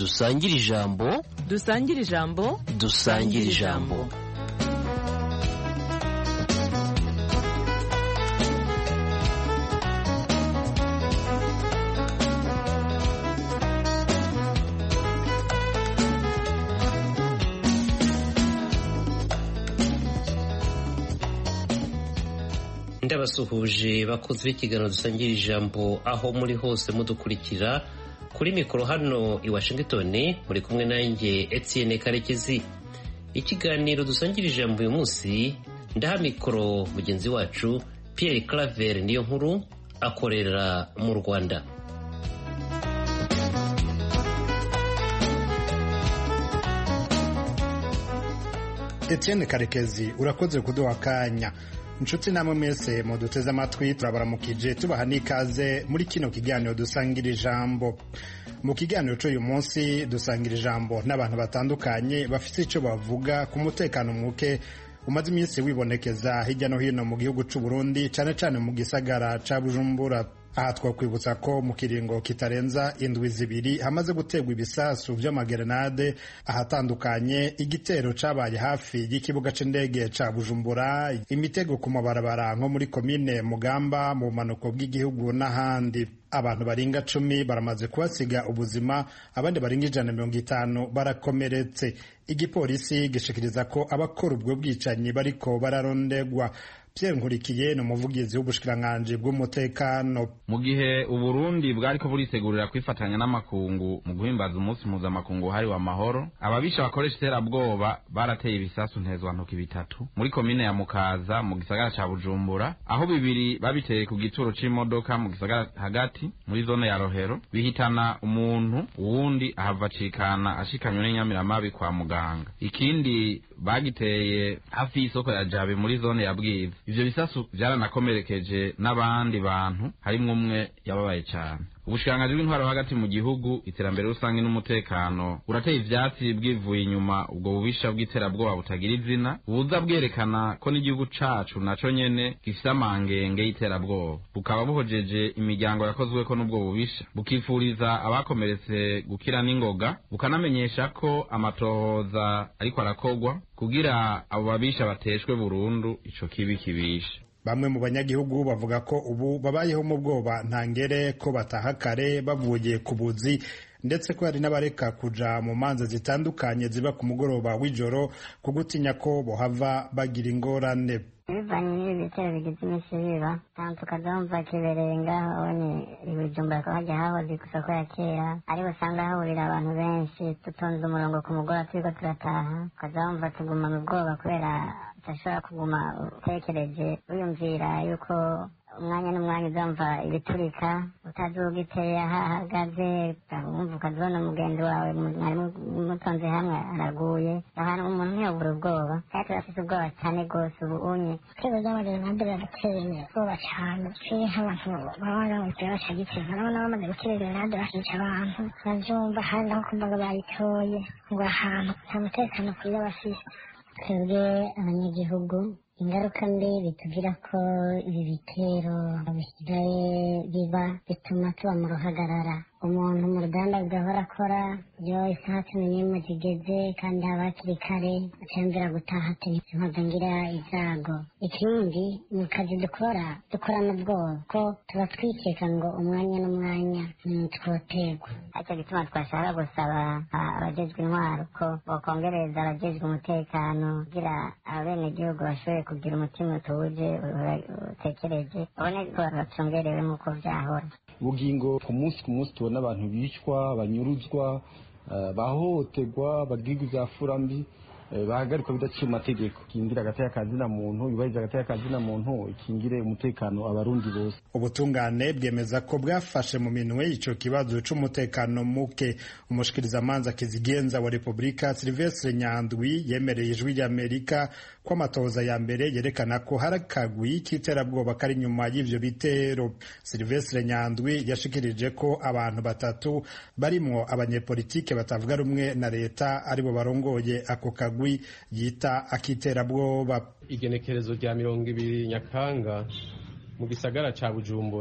dusangire ijambo. Dusangire ijambo. Dusangire ijambo. Ndabasuhuje bakoze ikiganiro dusangira ijambo aho muri hose mudukurikira. Kuri mikoro hano i Washington muri kumwe nanjye Etienne Karekezi. Ikiganiro dusangira ijambo uyu munsi ndaha mikoro mugenzi wacu Pierre Claver niyo nkuru akorera mu Rwanda. Etienne Karekezi urakoze kuduha akanya. Inshuti namwe mwese muduteze amatwi turabaramukije tubaha n'ikaze muri kino kiganiro dusangira ijambo. Mu kiganiro cy'uyu munsi dusangira ijambo n'abantu batandukanye bafite icyo bavuga ku mutekano muke umaze iminsi wibonekeza hirya no hino mu gihugu cy'u Burundi, cyane cyane mu gisagara ca Bujumbura. Aha twakwibutsa ko mu kiringo kitarenza indwi zibiri hamaze gutegwa ibisasu vy'amagerenade ahatandukanye, igitero cabaye hafi y'ikibuga c'indege ca Bujumbura, imitego ku mabarabara nko muri komine Mugamba mu bumanuko bw'igihugu n'ahandi. Abantu baringa 10 baramaze kuhasiga ubuzima, abandi baringa 150 barakomeretse. Igipolisi gishikiriza ko abakora ubwo bwicanyi bariko bararondegwa. Pierre Nkurikiye ni umuvugizi w'ubushikiranganji bw'umutekano. Mu gihe Uburundi bwariko buritegurira kwifatanya n'amakungu mu guhimbaza umunsi mpuzamakungu hari wa mahoro, ababisha bakoresha iterabwoba barateye ibisasu ntezwantoki bitatu muri komine ya Mukaza mu gisagara ca Bujumbura, aho bibiri babiteye ku gituro c'imodoka mu gisagara hagati muri zone ya Rohero, bihitana umuntu, uwundi ahava acikana ashikanywe n'inyamiramabi kwa muganga. Ikindi bagiteye hafi y'isoko ya Jabe muri zone ya Bwiza. Ivyo bisasu vyaranakomerekeje n'abandi bantu, harimwo umwe yababaye cyane. Ubushikiranganji bw'intwaro hagati mu gihugu, iterambere rusange n'umutekano urateye ivyatsi bwivuye inyuma ubwo bubisha bw'iterabwoba butagira izina buza bwerekana ko n'igihugu cacu naco nyene gifise amangenge y'iterabwoba. Bukaba buhojeje imiryango yakozweko n'ubwo bubisha, bukifuriza abakomeretse gukira n'ingoga, bukanamenyesha ko amatohoza ariko arakogwa kugira abo babisha bateshwe burundu ico kibi kibisha. Bamwe mu banyagihugu bavuga ko ubu babayeho mu bwoba ntangere, ko bataha kare bavuye ku buzi, ndetse ko hari n'abareka kuja mu manza zitandukanye ziba ku mugoroba w'ijoro kugutinya ko bohava bagira ingorane. Bivanye n'ibi bitero bigize iminsi biba, tantu tukazumva kibereye ngaho ni Bujumbura ko hajya hahoze ku soko ya kera, ariko usanga hahurira abantu benshi tutonze umurongo ku mugoroba turiko turataha, ukazumva tuguma mu bwoba kubera udashobora kuguma utekereje wiyumvira yuko umwanya n'umwanya uzumva ibiturika, utazi ugiteye ahahagaze, wumva ukazibona umugenzi wawe mwari mutonze hamwe araguye. Ahantu umuntu ntiyobura ubwoba, kandi turafise ubwoba cyane rwose ubu unye. Ibitero by'amagerenade birateye ubwoba cyane, turi nk'abantu baba baramutse bashagitse, urabona bamaze gutera gerenade bakica abantu, bavyumva kandi aho kumva ngo bayitoye ngo ahantu nta mutekano kwiye bafise. Twebwe abanyagihugu ingaruka mbi bitugira ko ibi bitero bisigaye biba bituma tuba mu ruhagarara. Umuntu mu ruganda rugahora akora iyo isaha 11 zigeze kandi haba hakiri kare, acambira gutaha ati ngira izago. Ikindi mu kazi dukorana ubwoba ko tuba twikeka ngo umwanya n'umwanya twoterwa. Icyo gituma twashaka gusaba abajejwe intwaro ko bokongereza abajejwe umutekano kugira abenegihugu bashoboye kugira umutima utuje utekereje, ubone ko bacungerewe nk'uko vyahora. Ubugingo ku munsi tubona abantu bicwa, banyuruzwa, bahohoterwa, bagirwa ivyafura mbi, bahagarikwa bidaciye amategeko. Kingira agateka kazina muntu, yubahiriza agateka kazina muntu, ikingire umutekano abarundi bose. Ubutungane bwemeza ko bwafashe mu minwe ico kibazo c'umutekano muke. Umushikirizamanza kizigenza wa Republika Sylvestre Nyandwi yemereye ijwi ry'Amerika ko amatohoza ya mbere yerekana ko harakagwi k'iterabwoba kari nyuma y'ivyo bitero. Sylvestre Nyandwi yashikirije ko abantu batatu barimwo abanyepolitike batavuga rumwe na leta aribo barongoye ako kagwi yita akiterabwoba. Igenekerezo rya 20 Nyakanga mu gisagara ca Bujumbura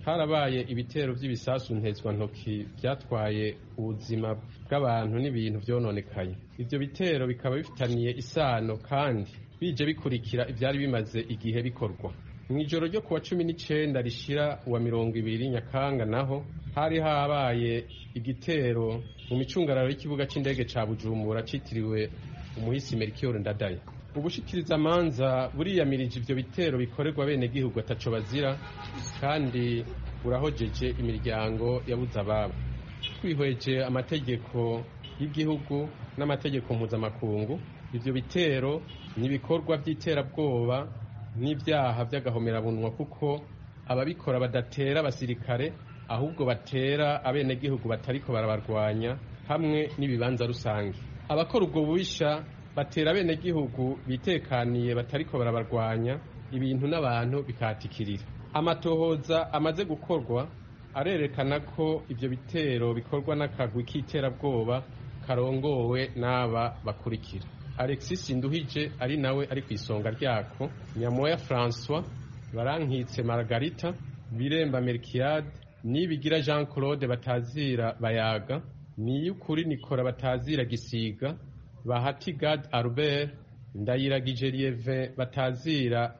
harabaye ibitero by'ibisasu ntezwantoki byatwaye ubuzima bw'abantu n'ibintu byononekaye. Ivyo bitero bikaba bifitaniye isano kandi bije bikurikira ivyari bimaze igihe bikorwa. Mw'ijoro ryo kuwa 19 rishira uwa 20 Nyakanga naho hari habaye igitero mu micungararo y'ikibuga c'indege ca Bujumbura citiriwe umuhisi Melchior Ndadaye. Ubushikiriza manza buriyamirije ivyo bitero bikorerwa bene gihugu ataco bazira kandi burahojeje imiryango yabuze ababo. Twihweje amategeko y'igihugu n'amategeko mpuzamakungu, ivyo bitero n'ibikorwa by'iterabwoba n'ibyaha by'agahomerabunwa kuko ababikora badatera abasirikare ahubwo batera abenegihugu batariko barabarwanya hamwe n'ibibanza rusange. Abakora ubwo bubisha batera abenegihugu bitekaniye batariko barabarwanya ibintu n'abantu bikatikirira. Amatohoza amaze gukorwa arerekana ko ivyo bitero bikorwa n'akagwi k'iterabwoba karongowe n'aba bakurikira: Alexis Nduhije ari nawe ari kw'isonga ryako, Nyamoya François, Barankitse Margarita, Biremba Melchiade, Nibigira Jean Claude batazira Bayaga, Niyukuri Nikora batazira Gisiga, Bahati Gad Albert, Ndayiragije Lieve batazira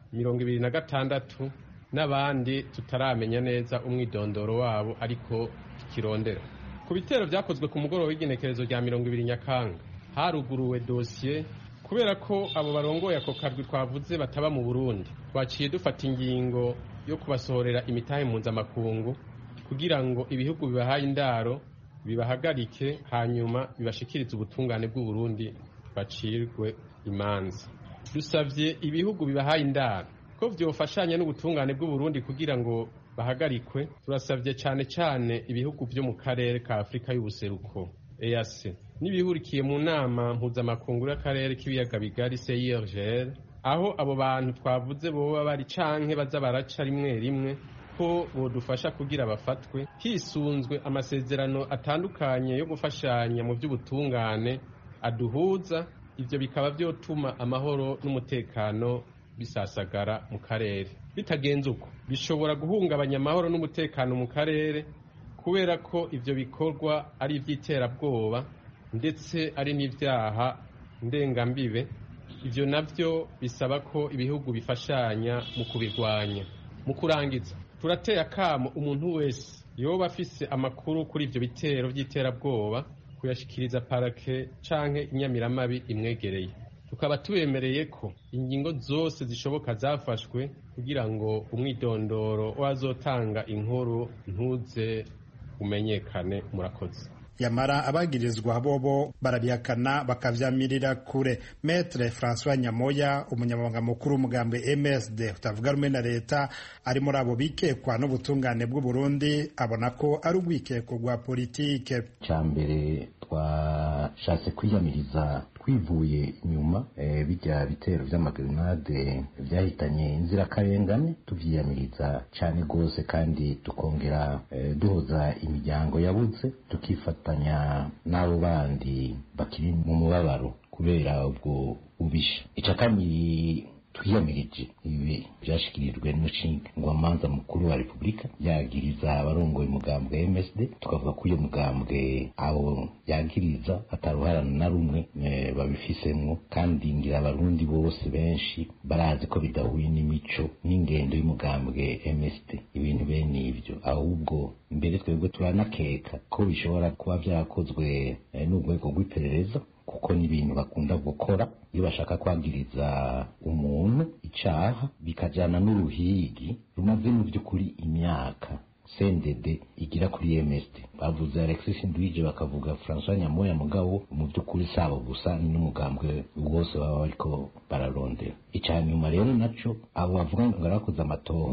26 n'abandi tutaramenya neza umwidondoro wabo ariko kirondera. Ku bitero byakozwe ku mugoroba w'igenekerezo rya 20 Nyakanga haruguruwe dosiye kubera ko abo barongoye ako karwi twavuze bataba mu Burundi. Twaciye dufata ingingo yo kubasohorera imitahe mpuzamakungu kugira ngo ibihugu bibahaye indaro bibahagarike hanyuma bibashikirize ubutungane bw'u Burundi bacirwe imanza. Dusavye ibihugu bibahaye indaro ko vyofashanya n'ubutungane bw'u Burundi kugira ngo bahagarikwe. Turasavye cane cane ibihugu vyo mu karere ka Afrika y'ubuseruko EAC n'ibihurikiye mu nama mpuzamakungu y'akarere k'ibiyaga bigari CIRGL, aho abo bantu twavuze boba bari canke baza baraca rimwe rimwe ko bodufasha kugira bafatwe hisunzwe amasezerano atandukanye yo gufashanya mu by'ubutungane aduhuza. Ivyo bikaba vyotuma amahoro n'umutekano bisasagara mu karere. Bitagenze uko bishobora guhungabanya amahoro n'umutekano mu karere kubera ko ivyo bikorwa ari ivy'iterabwoba ndetse ari n'ivyaha ndengambibe. Ivyo navyo bisaba ko ibihugu bifashanya mu kubirwanya. Mu kurangiza, turateye akamo umuntu wese yoba afise amakuru kuri ivyo bitero vy'iterabwoba kuyashikiriza parake canke inyamiramabi imwegereye. Tukaba tubemereye ko ingingo zose zishoboka zafashwe kugira ngo umwidondoro wazotanga inkuru ntuze umenyekane. Murakoze. Yamara abagirizwa bobo barabihakana bakavyamirira kure. Maître François Nyamoya, umunyamabanga mukuru w'umugambwe MSD utavuga rumwe na leta, ari muri abo bikekwa n'ubutungane bw'u Burundi, abona ko ari urwikeko rwa politike. Cambere twashatse kwiyamiriza twivuye inyuma bijya bitero vy'amagrenade vyahitanye inzirakarengane, tuvyiyamiriza cane gose kandi tukongera duhoza imiryango yabuze, tukifatanya n'abo bandi bakiri mu mubabaro kubera ubwo ubisha. Ica kabiri twiyamirije ibi byashikirijwe n'umushingamanza mukuru wa Repubulika yagiriza abarongoye umugambwe MSD, tukavuga ko uyo mugambwe abo yagiriza ataruharana na rumwe babifisemwo, kandi ngira abarundi bose benshi barazi ko bidahuye n'imico n'ingendo y'umugambwe MSD ibintu bene ivyo. Ahubwo mbere twebwe turanakeka ko bishobora kuba vyakozwe n'urwego rw'iperereza, kuko ni ibintu bakunda gukora iyo bashaka kwagiriza umuntu icaha bikajana n'uruhigi rumaze mu by'ukuri imyaka CNDD igira kuri MSD. Bavuze Alexis Nduhije bakavuga François Nyamoya, mugabo mu by'ukuri sabo gusa n'umugambwe wose baba bariko bararondera. Icanyuma rero naco abo bavuga ngo barakoze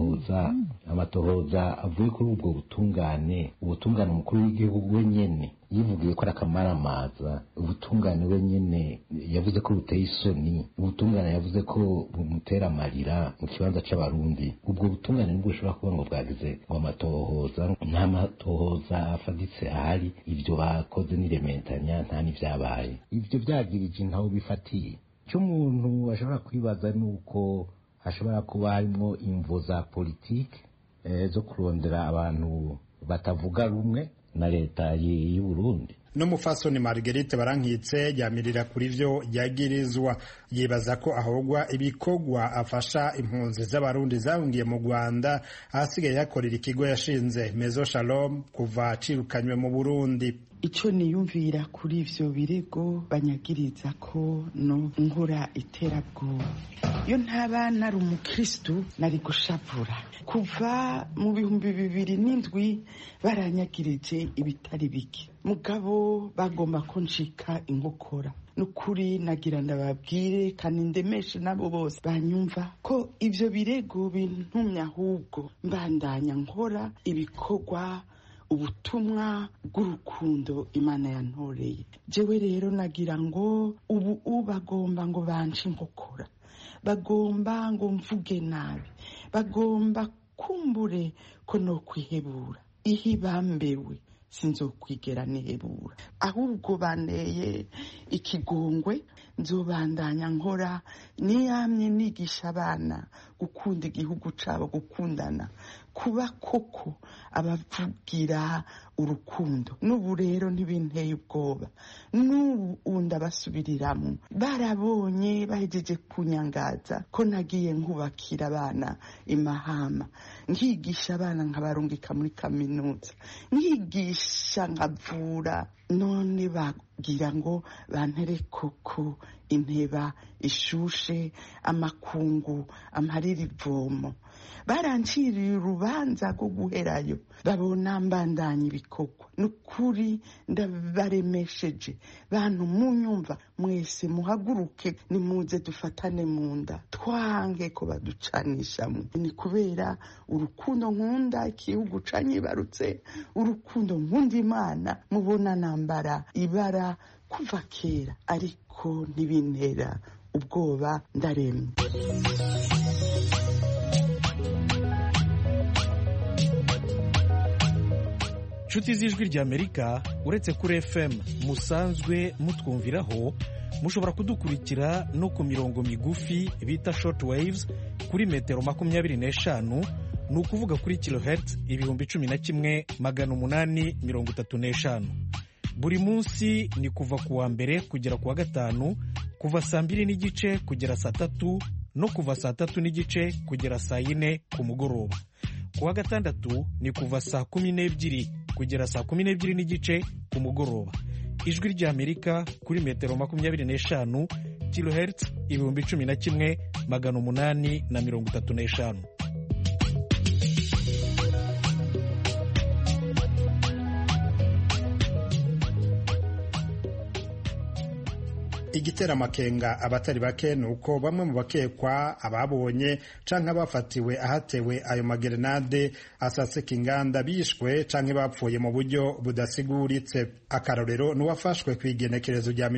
amatohoza avuye kuri ubwo butungane umukuru w'igihugu wenyene yivugiye ko arakamaramaza. Ubutungane wenyene yavuze ko buteye isoni, ubutungane yavuze ko bumutera amarira mu kibanza c'abarundi. Ubwo butungane nibwo bushobora kuba ngo bwagize ngo amatohoza, nta matohoza afaditse ahari. Ivyo bakoze n'irementanya nta n'ivyabaye. Ivyo vyagirije ntaho bifatiye. Icyo umuntu ashobora kwibaza nuko hashobora kuba harimo imvo za politike zo kurondera abantu batavuga rumwe na leta y'u Burundi. n'umufasoni Marguerite Barankitse yamirira kuri vyo yagirizwa, yibaza ko ahogwa ibikorwa afasha impunzi z'abarundi zahungiye mu Rwanda, ahasigaye yakorera ikigo yashinze Maison Shalom kuva cirukanywe mu Burundi. Ico niyumvira kuri ivyo birego banyagiriza ko no nkora iterabwoba, iyo ntaba nari umukristu nari gushavura. Kuva mu 2007 baranyagirije ibitari bike, mugabo bagomba ko nshika inkokora. Nukuri nagira ndababwire kandi ndemeshe nabo bose banyumva ko ivyo birego bintumye ahubwo mbandanya nkora ibikorwa ubutumwa bw'urukundo Imana yantoreye. Jewe rero nagira ngo ubu bagomba ngo banje inkokora, bagomba ngo mvuge nabi, bagomba kumbure ko no kwihebura. Ihi bambewe sinzokwigera nihebura, ahubwo baneye ikigongwe. Nzobandanya nkora niyamye nigisha abana gukunda igihugu cabo, gukundana, kuba koko abavugira urukundo. N'ubu rero ntibinteye ubwoba, n'ubu ndabasubiriramwo. Barabonye bahejeje kunyangaza ko nagiye nkubakira abana imahama, nkigisha abana nkabarungika muri kaminuza, nkigisha nkavura. None bagira ngo bantere koko inteba ishushe, amakungu amparira ivomo. Baranciriye urubanza rwo guherayo, babona mbandanya ibikorwa. Nukuri ndabaremesheje bantu munyumva mwese, muhaguruke nimuze dufatane mu nda, twange ko baducanishamo. Ni kubera urukundo nkunda igihugu canyibarutse, urukundo nkunda Imana. Mubona nambara ibara kuva kera, ariko ntibintera ubwoba, ndaremye. Nshuti z'Ijwi ry'Amerika, uretse kuri FM musanzwe mutwumviraho, mushobora kudukurikira no ku mirongo migufi bita short waves kuri metero 25, ni ukuvuga kuri kilohertz 11,835. Buri munsi ni kuva ku wa mbere kugera ku wa gatanu, kuva saa 2 n'igice kugera saa 3 no kuva saa 3 n'igice kugera saa 4 ku mugoroba. Ku wa gatandatu ni kuva saa 12 kugera saa 12 n'igice ku mugoroba. Ijwi ry'Amerika kuri metero 25 kilohertz 11,835. Igitera amakenga abatari bake nuko bamwe mu bakekwa, ababonye canke abafatiwe ahatewe ayo magerenade asaseka inganda bishwe canke bapfuye mu buryo budasiguritse. Akarorero n'uwafashwe kw'igenekerezo rya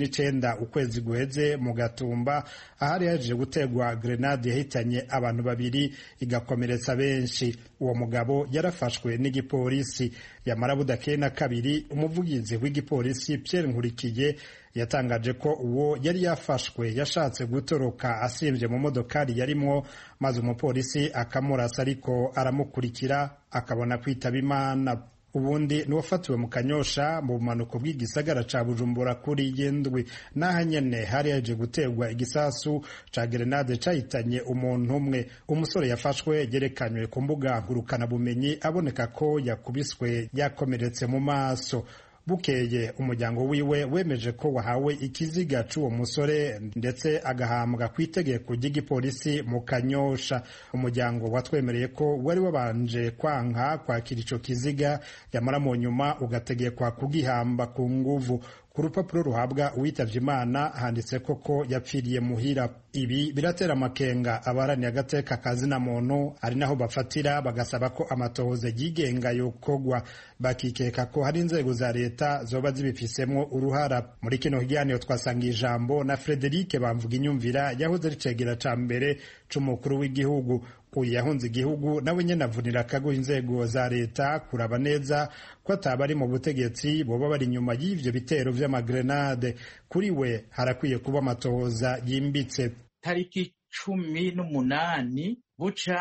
29 ukwezi guheze mu Gatumba, ahari yaje gutegwa grenade yahitanye abantu babiri igakomeretsa benshi. Uwo mugabo yarafashwe n'igipolisi. Yamara budakeye na kabiri, umuvugizi w'igipolisi Pierre Nkurikiye yatangaje ko uwo yari yafashwe yashatse gutoroka asimvye mu modokari yarimwo, maze umupolisi akamurasa ariko aramukurikira akabona kwitaba Imana. Ubundi n'uwafatiwe mu Kanyosha mu bumanuko bw'igisagara ca Bujumbura kuri yendwi, naha nyene hari yaje gutegwa igisasu ca grenade cahitanye umuntu umwe. Umusore yafashwe yerekanywe ku mbuga ngurukana bumenyi, aboneka ko yakubiswe yakomeretse mu maso. Bukeye umuryango wiwe wemeje ko wahawe ikiziga c'uwo musore ndetse agahambwa kw'itegeko ry'igipolisi mu Kanyosha. Umuryango watwemereye ko wari wabanje kwanka kwakira ico kiziga, yamara mu nyuma ugategekwa kugihamba ku nguvu. Ku rupapuro ruhabwa uwitavye Imana handitse ko yapfiriye muhira. Ibi biratera amakenga abarani agateka kazina muntu, ari naho bafatira bagasaba ko amatohoza yigenga yokogwa, bakikeka ko hari inzego za leta zoba zibifisemwo uruhara. Muri kino kiganiro twasanga ijambo na Frederic Bamvuga Inyumvira, yahoze ari cegera ca mbere c'umukuru w'igihugu. Uyu yahunze igihugu nawe nyene avunira akaguha inzego za leta kuraba neza ko atabari mu butegetsi boba bari inyuma y'ivyo bitero vy'amagrenade. Kuri we harakwiye kuba amatohoza yimbitse. Tariki 18 buca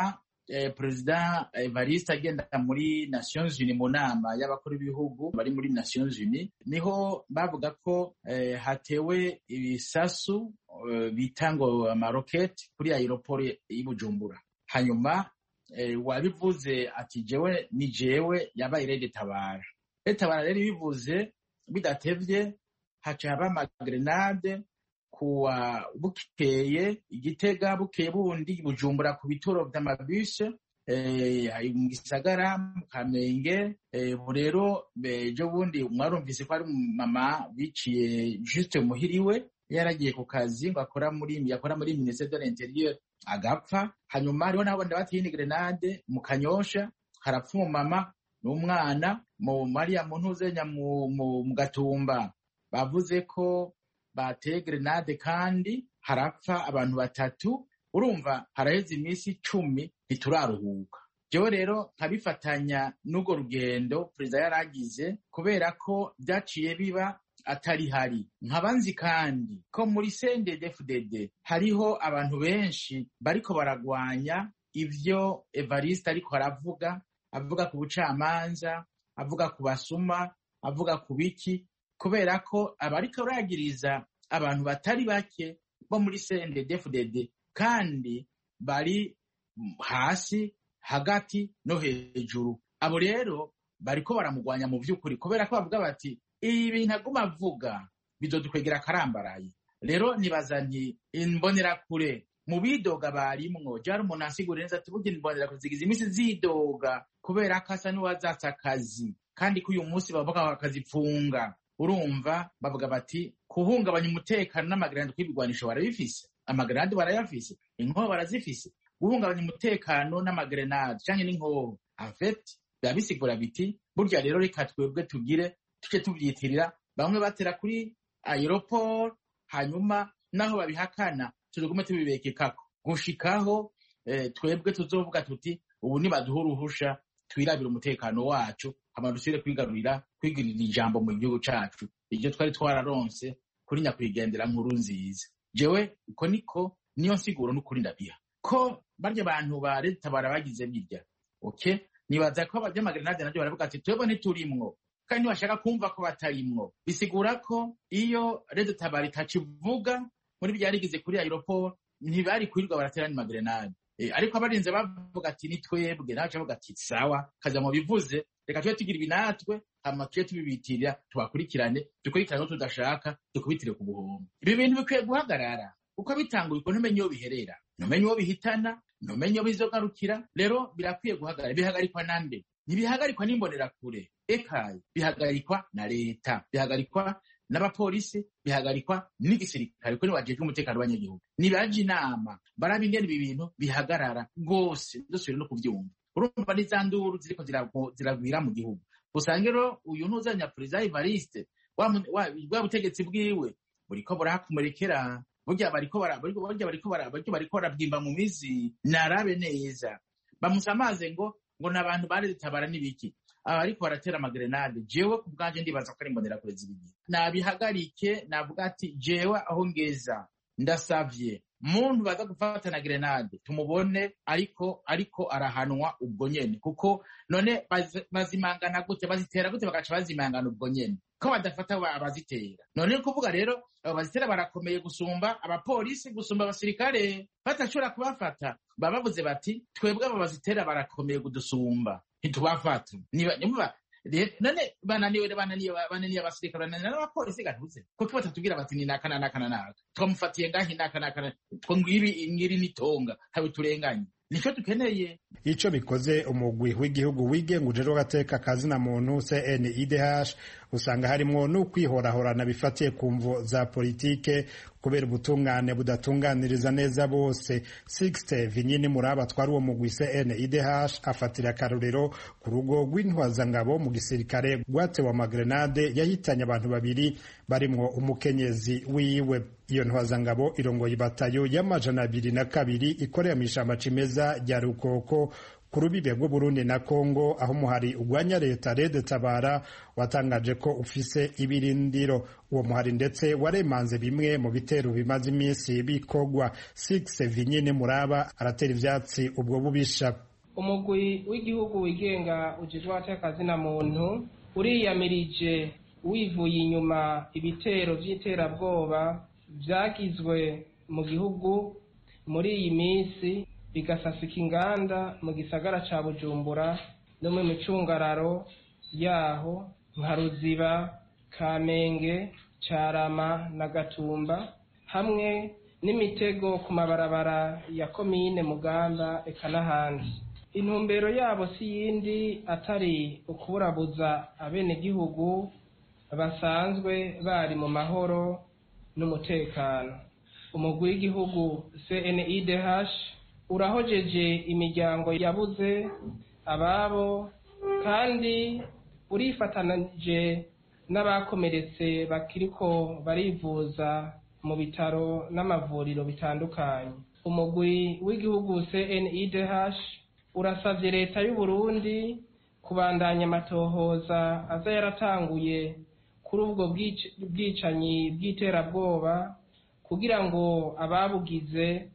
perezida Evariste agenda muri Nations Unies mu nama y'abakuru b'ibihugu bari muri Nations Unies, niho bavuga ko hatewe ibisasu bita ngo amaroketi kuri aeroport y'i Bujumbura. Hanyuma wabivuze ati ni jewe yabaye Rede Tabara. Rede Tabara rero bivuze bidatevye haca haba amagrenade kuwa bukeye Igitega, bukeye bundi Bujumbura ku bituro vy'amabisi mu Gisagara, mu Kamenge. Rero ejo bundi mwarumvise ko ari mama biciye juste muhiriwe yaragiye ku kazi ngo yakora muri Ministère de l'Intérieur agapfa. Hanyuma hariho n'abandi bateye grenade mu Kanyosha, harapfa umumama n'umwana mu Maria mu ntuzenya mu Gatumba. Bavuze ko bateye grenade kandi harapfa abantu 3. Urumva haraheze iminsi 10 ntituraruhuka. Jewe rero nkabifatanya n'ubwo rugendo perezida yaragize, kubera ko byaciye biba atari hari. Nkabanzi kandi ko muri CNDD-FDD hariho abantu benshi bariko baragwanya ivyo Evariste ariko aravuga, avuga ku bucamanza, avuga ku basuma, avuga ku biki, kubera ko abariko baragiriza abantu batari bake bo muri CNDD-FDD kandi bari hasi, hagati no hejuru. Abo rero bariko baramugwanya mu vy'ukuri, kubera ko bavuga bati ibi bintu aguma avuga bizodukwegera akarambaraye. Rero nibaza nti imbonerakure mu bidoga barimwo, jari umuntu asigura neza ati burya imbonerakure zigize imisi zidoga kubera ko asa n'uwazatse akazi, kandi ko uyu munsi bavuga bakazipfunga. Urumva bavuga bati kuhungabanya umutekano n'amagrenade kw'ibigwanisho barabifise, amagrenade barayafise, inkoho barazifise. Guhungabanya umutekano n'amagrenade canke n'inkoho en fait biba bisigura biti burya rero reka twebwe tugire tuce tuvyitirira. Bamwe batera kuri aeroport, hanyuma naho babihakana tugume tubibekekako gushikaho twebwe tuzovuga tuti ubu nibaduha uruhusha twirabira umutekano wacu, hama dusubire kwigirira ijambo mu gihugu cacu, iryo twari twararonse kuri nyakwigendera nkuru nziza. Jewe uko niyo nsiguro n'ukuri ndabiha ko barya abantu ba Rede Tabara bagize birya. Okay, nibaza ko abajamagrenade navyo baravuga ati twebwe ntiturimwo, kandi bashaka kumva ko batarimwo. Bisigura ko iyo Rede Tabara itakivuga muri byarigize kuri aeroport ntibari kwirirwa baraterana magrenade. Ariko abarinze bavuga ati ni twebwe, naje bavuga ati sawa kaza mu bivuze, reka twe tugira ibinatwe amakire tubibitirira tubakurikirane no tudashaka tukubitire ku buhombo. Ibi bintu bikwiye guhagarara uko bitanguye, uko ntumenye iyo biherera, ntumenye iyo bihitana, ntumenye iyo bizogarukira. Rero birakwiye guhagarara. Bihagarikwa nande? Ntibihagarikwa n'imbonerakure, ekaye bihagarikwa na leta, bihagarikwa n'abapolisi, bihagarikwa n'igisirikare ko nibajejwe umutekano w'abanyagihugu. Nibaje inama barabe ingene ibi bintu bihagarara rwose, dusubire no kuvyumva. Urumva n'izanduru ziriko ziragwira mu gihugu. Usange rero uyu ntuzanya perezida Evariste wa butegetsi bwiwe buriko burahakumerekera, burya bariko barabwimba mu mizi. Narabe neza bamusamaze ngo n'abantu Rede Tabara n'ibiki ariko baratera amagrenade. Jewe ku bwanje ndibaza ko ari imbonerakure zibiri. Nabihagarike, navuga ati jewe aho ngeza ndasavye muntu baza gufata na grenade tumubone ariko arahanwa ubwo nyene, kuko none bazimangana gute, bazitera gute bagaca bazimangana ubwo nyene ko badafata abazitera. None kuvuga rero abazitera barakomeye gusumba abapolisi, gusumba abasirikare, batashobora kubafata. Babavuze bati twebwe aba bazitera barakomeye kudusumba ntitubafata. None bananiye abasirikare, bananiye n'abapolisi gatuze kuko batatubwira bati ni naka twamufatiye ngahi naka two ngiri nitonga habe turenganye. Nico tukeneye. Ico bikoze umugwi w'igihugu wigenga ujejwe agateka kazina muntu CNIDH usanga harimwo n'ukwihorahorana bifatiye ku mvo za politike kubera ubutungane budatunganiriza neza bose. Sixte Vinyini Muraba twari uwo mugwi CNIDH afatira akarorero ku rugo rw'intwazangabo mu gisirikare rwatewe amagrenade yahitanye abantu 2 barimwo umukenyezi wiwe. Iyo ntwazangabo irongoye ibatayo y'amajana 202 ikorera mu ishamba cimeza rya Rukoko ku rubibe rw'u Burundi na Kongo, aho muhari ugwanya leta Rede Tabara watangaje ko ufise ibirindiro. Uwo muhari ndetse waremanze bimwe mu bitero bimaze iminsi bikogwa. Six Vinyine Muraba aratera ivyatsi ubwo bubisha. umugwi w'igihugu wigenga ujejwe abatekazina muntu uriyamirije wivuye inyuma ibitero vy'iterabwoba vyagizwe mu gihugu muri iyi minsi bigasasika inganda mu gisagara ca Bujumbura no mu micungararo yaho nka Ruziba, Kamenge, Carama na Gatumba, hamwe n'imitego ku mabarabara ya komine Mugamba eka n'ahandi. Intumbero yabo si yindi atari ukuburabuza abenegihugu basanzwe bari mu mahoro n'umutekano. Umugwi w'igihugu CNIDH urahojeje imiryango yabuze ababo kandi urifatanije n'abakomeretse bakiriko barivuza mu bitaro n'amavuriro bitandukanye. Umugwi w'igihugu CNIDH urasavye leta y'u Burundi kubandanya amatohoza aza yaratanguye kuri ubwo bwicanyi bw'iterabwoba kugira ngo ababugize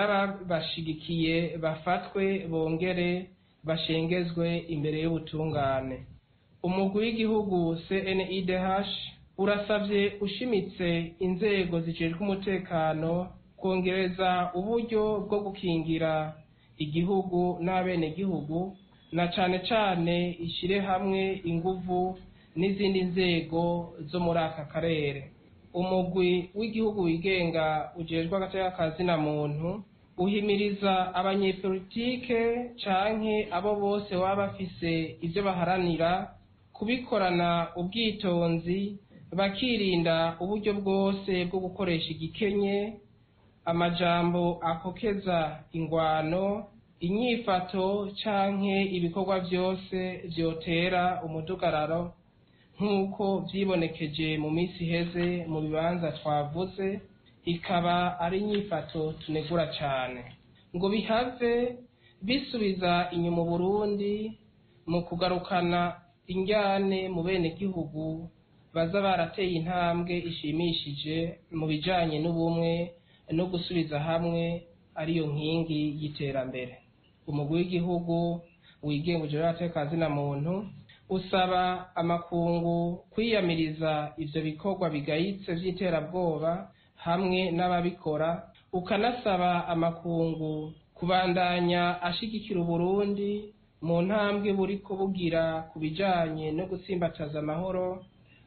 n'ababashigikiye bafatwe bongere bashengezwe imbere y'ubutungane. Umugwi w'igihugu CNIDH urasavye ushimitse inzego zijejwe umutekano kongereza uburyo bwo gukingira igihugu n'abenegihugu na cane cane ishire hamwe inguvu n'izindi nzego zo muri aka karere. Umugwi w'igihugu wigenga ujejwe agateka muntu uhimiriza abanyepolitike canke abo bose baba bafise ivyo baharanira kubikorana ubwitonzi bakirinda uburyo bwose bwo gukoresha igikenye, amajambo akokeza ingwano, inyifato canke ibikorwa vyose vyotera umudugararo nk'uko vyibonekeje mu misi iheze mu bibanza twavuze, ikaba ari inyifato tunegura cane ngo bihave bisubiza inyuma Burundi mu kugarukana injyane mu bene gihugu baza barateye intambwe ishimishije mu bijanye n'ubumwe no gusubiza hamwe ariyo nkingi y'iterambere. Umugwi w'igihugu wigenga ujejwe abatekazina muntu usaba amakungu kwiyamiriza ivyo bikorwa bigayitse vy'iterabwoba hamwe n'ababikora, ukanasaba amakungu kubandanya ashigikira Burundi mu ntambwe buriko bugira ku bijanye no gutsimbataza amahoro,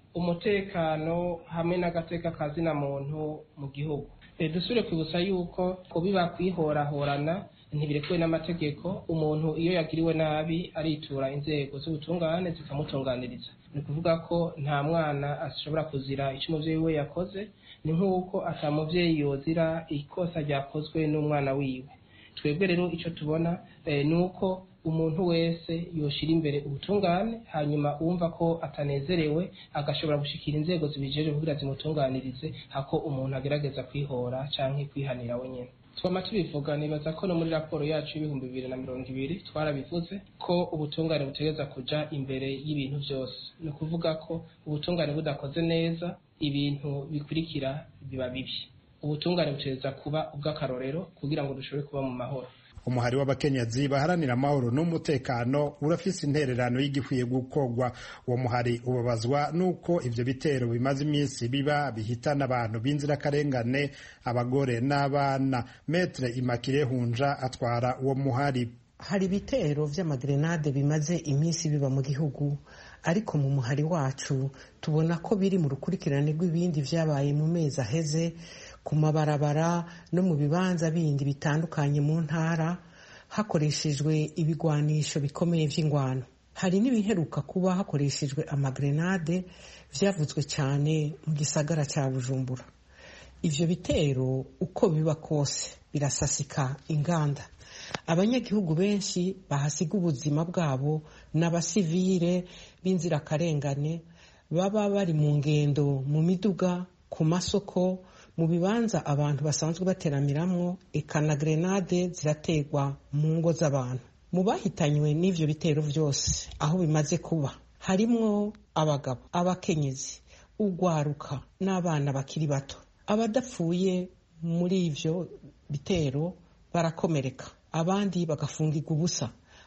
umutekano hamwe n'agateka kazina muntu mu gihugu. Dusubire kwibutsa yuko kubiba kwihorahorana ntibirekuwe n'amategeko. Umuntu iyo yagiriwe nabi aritura inzego z'ubutungane zikamutunganiriza. Ni kuvuga ko nta mwana ashobora kuzira icyo umuvyeyi we yakoze, ni nk'uko ata muvyeyi yozira ikosa ryakozwe n'umwana wiwe. Twebwe rero ico tubona ni uko umuntu wese yoshira imbere ubutungane, hanyuma uwumva ko atanezerewe agashobora gushikira inzego zibijeje kugira zimutunganirize hako umuntu agerageza kwihora canke kwihanira wenyene. Twama tubivuga, nibaza ko no muri raporo yacu y'ibihumbi 2020 twarabivuze ko ubutungane butegeza kuja imbere y'ibintu vyose. Ni kuvuga ko ubutungane budakoze neza ibintu bikurikira biba bibi. Ubutungane butegeza kuba ubw'akarorero kugira ngo dushobore kuba mu mahoro. Umuhari w'abakenyezi baharanira amahoro n'umutekano urafise intererano y'igikwiye gukorwa. Uwo muhari ubabazwa nuko ivyo bitero bimaze iminsi biba bihitana abantu b'inzirakarengane, abagore n'abana. Maître Immaculée Hunja atwara uwo muhari. Hari ibitero vy'amagrenade bimaze iminsi biba mu gihugu, ariko mu muhari wacu tubona ko biri mu rukurikirane rw'ibindi vyabaye mu mezi aheze ku mabarabara no mu bibanza bindi bitandukanye mu ntara hakoreshejwe ibigwanisho bikomeye vy'ingwano. Hari n'ibiheruka kuba hakoreshejwe amagrenade vyavuzwe cyane mu gisagara ca Bujumbura. Ivyo bitero uko biba kose birasasika inganda. Abanyagihugu benshi bahasiga ubuzima bwabo n'abasivile b'inzirakarengane baba bari mu ngendo, mu miduga, ku masoko, mu bibanza abantu basanzwe bateramiramwo, eka na grenade zirategwa mu ngo z'abantu. Mu bahitanywe n'ivyo bitero vyose aho bimaze kuba harimwo abagabo, abakenyezi, ugwaruka n'abana bakiri bato. Abadapfuye muri ivyo bitero barakomereka, abandi bagafungirwa ubusa,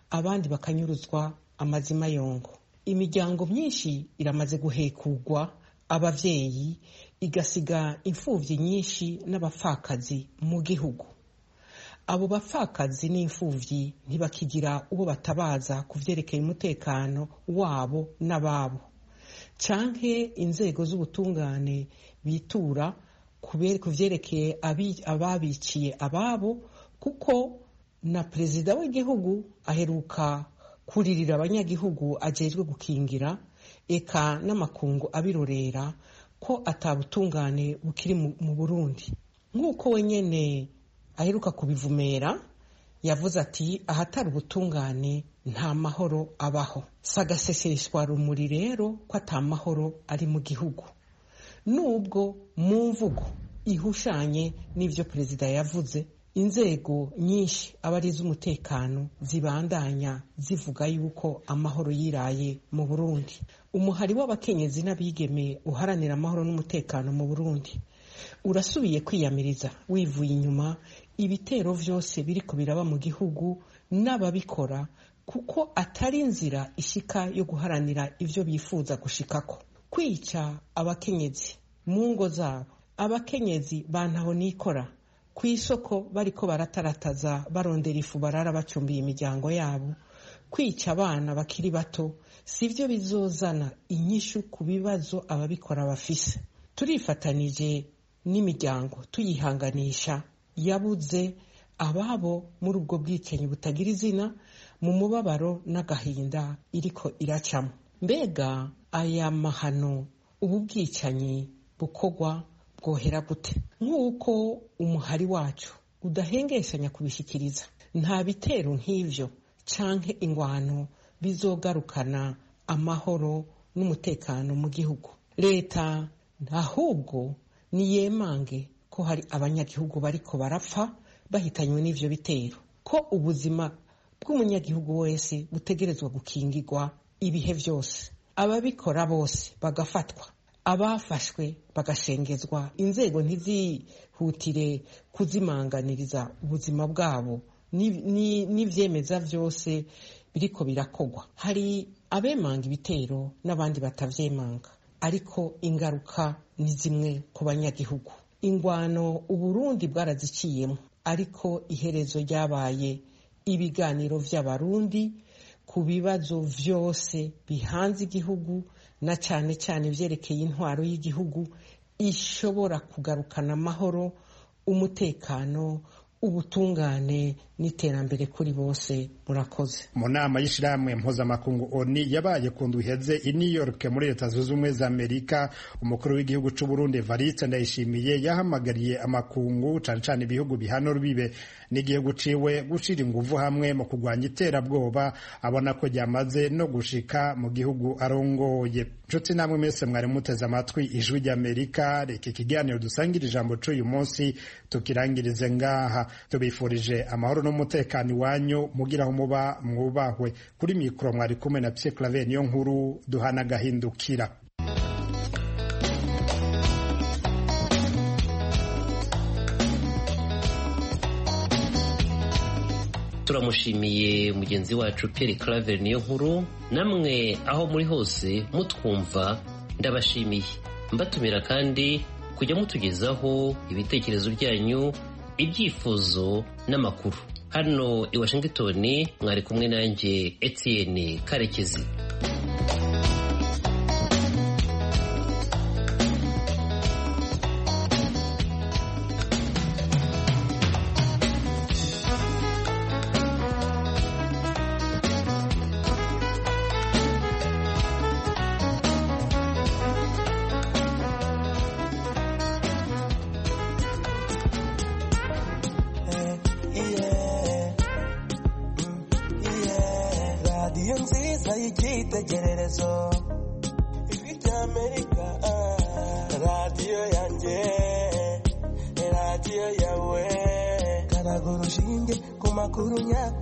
abandi bakanyuruzwa amazima yongo. Imiryango myinshi iramaze guhekurwa abavyeyi, igasiga imfuvyi nyinshi n'abapfakazi mu gihugu. Abo bapfakazi n'imfuvyi ntibakigira uwo batabaza ku vyerekeye umutekano wabo n'ababo, canke inzego z'ubutungane bitura ku vyerekeye ababiciye ababo, kuko na perezida w'igihugu aheruka kuririra abanyagihugu ajejwe gukingira, eka n'amakungu abirorera ko atabutungane bukiri mu Burundi. Nk'uko wenyene aheruka kubivumera, yavuze ati ahatari ubutungane nta mahoro abaho. Sagaseseshwa rumuri rero ko ata mahoro ari mu gihugu, nubwo mu mvugo ihushanye n'ivyo perezida yavuze, inzego nyinshi abari z'umutekano zibandanya zivuga yuko amahoro yiraye mu Burundi. Umuhari w'abakenyezi n'abigeme uharanira amahoro n'umutekano mu Burundi urasubiye kwiyamiriza wivuye inyuma ibitero vyose biriko biraba mu gihugu n'ababikora, kuko atari inzira ishika yo guharanira ivyo bifuza gushikako. Kwica abakenyezi mu ngo zabo, abakenyezi bantaho nikora kw'isoko bariko baratarataza barondera ifu barara bacumbiye imiryango yabo, kwica abana bakiri bato sivyo bizozana inyishu ku bibazo ababikora bafise. Turifatanije n'imiryango tuyihanganisha yabuze ababo muri ubwo bwicanyi butagira izina, mu mubabaro n'agahinda iriko iracamo. Mbega aya mahano, ubu bwicanyi bukorwa bwohera gute? Nk'uko umuhari wacu udahengeshanya kubishikiriza, nta bitero nk'ivyo canke ingwano bizogarukana amahoro n'umutekano mu gihugu. Leta ahubwo niyemange ko hari abanyagihugu bariko barapfa bahitanywe n'ivyo bitero, ko ubuzima bw'umunyagihugu wese butegerezwa gukingirwa ibihe vyose, ababikora bose bagafatwa, abafashwe bagashengezwa, inzego ntizihutire kuzimanganiriza ubuzima bwabo n'ivyemeza vyose biriko birakogwa. Hari abemanga ibitero n'abandi batavyemanga, ariko ingaruka ni zimwe ku banyagihugu. Ingwano Uburundi bwaraziciyemo, ariko iherezo ryabaye ibiganiro vy'abarundi ku bibazo vyose bihanze igihugu, na cane cane vyerekeye intwaro y'igihugu ishobora kugarukana amahoro, umutekano, ubutungane n'iterambere kuri bose. Murakoze. Mu nama y'ishirahamwe mpuzamakungu ONU yabaye ku ndwi iheze i New York muri Leta Zunze Ubumwe za Amerika, umukuru w'igihugu c'u Burundi Evariste Ndayishimiye yahamagariye amakungu cane cane ibihugu bihana rubibe n'igihugu ciwe gushira inguvu hamwe mu kurwanya iterabwoba, abona ko ryamaze no gushika mu gihugu arongoye. Nshuti namwe mwese mwari muteze amatwi Ijwi ry'Amerika, reka ikiganiro dusangira ijambo c'uyu munsi tukirangirize ngaha. Tubifurije amahoro n'umutekano iwanyu, mugira aho muba mwubahwe. Kuri mikoro mwari kumwe na Pierre Claver niyo nkuru, duhana gahindukira. Turamushimiye mugenzi wacu Pierre Claver niyo nkuru. Namwe aho muri hose mutwumva ndabashimiye, mbatumira kandi kujya mutugezaho ibitekerezo byanyu, ibyifuzo n'amakuru. Hano i Washington mwari kumwe nanjye Etienne Karekezi.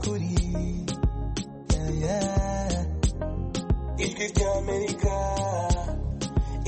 Ijwi ry'Amerika.